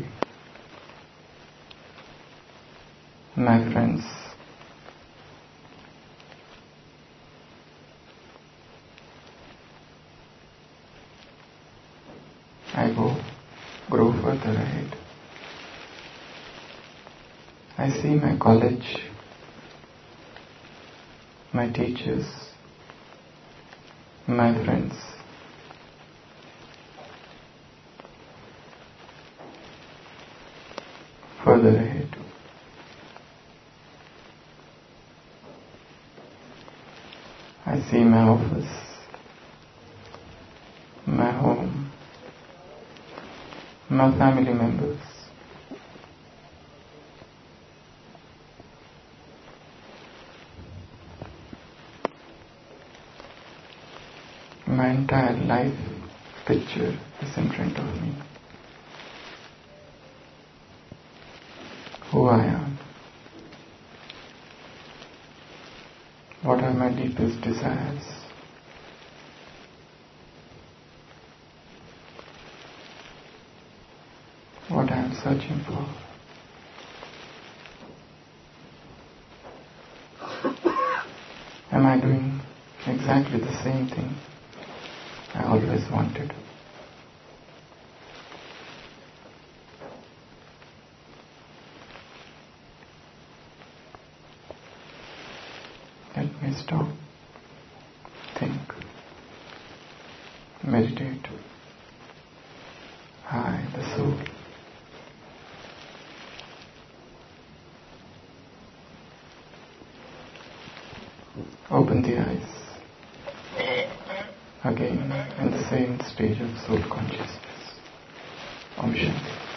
my friends, I go, grow further ahead. I see my college, my teachers, my friends. Further ahead. I see my office, my home, my family members. My entire life picture is in front of me. Who I am. What are my deepest desires? What I am searching for. Am I doing exactly the same thing I always wanted? Let me stop, think, meditate. I, the soul. Open the eyes. Again, in the same stage of soul consciousness. Om Shanti.